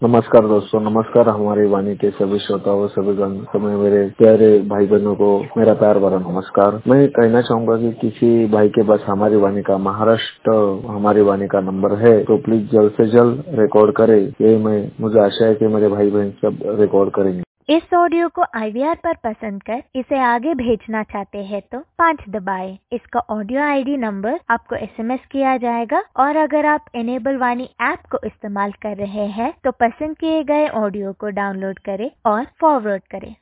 नमस्कार दोस्तों, नमस्कार हमारी वाणी के सभी श्रोताओं, सभी समय मेरे प्यारे भाई बहनों को मेरा प्यार भरा नमस्कार। मैं कहना चाहूंगा कि किसी भाई के पास हमारी वाणी का महाराष्ट्र हमारी वाणी का नंबर है तो प्लीज जल्द से जल्द रिकॉर्ड करे। ये मुझे आशा है कि मेरे भाई बहन सब रिकॉर्ड करेंगे। इस ऑडियो को IVR पर पसंद कर इसे आगे भेजना चाहते हैं तो 5 दबाएं। इसका ऑडियो ID नंबर आपको SMS किया जाएगा और अगर आप इनेबल वाणी ऐप को इस्तेमाल कर रहे हैं तो पसंद किए गए ऑडियो को डाउनलोड करें और फॉरवर्ड करें।